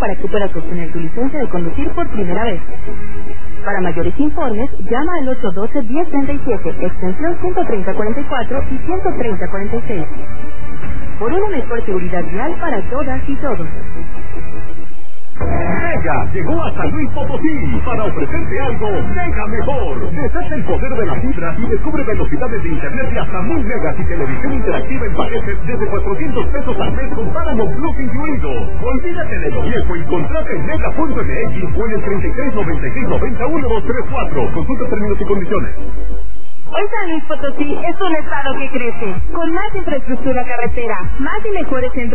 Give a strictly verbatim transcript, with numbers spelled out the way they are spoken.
para que puedas obtener tu licencia de conducir por primera vez. Para mayores informes, llama al ocho uno dos, uno cero tres siete, extensión ciento treinta cuarenta y cuatro y ciento treinta cuarenta y seis. Por una mejor seguridad vial para todas y todos. Mega llegó a San Luis Potosí para ofrecerte algo mega mejor. Deshace el poder de la fibra y descubre velocidades de internet de hasta mil megas y televisión interactiva en paquetes desde cuatrocientos pesos al mes con Paramount Plus incluido. Olvídate de lo viejo y contrata en mega punto m x o en el treinta y tres noventa y seis noventa uno dos tres cuatro. Consulta términos y condiciones. Hoy San Luis Potosí es un estado que crece, con más infraestructura carretera, más y mejores centros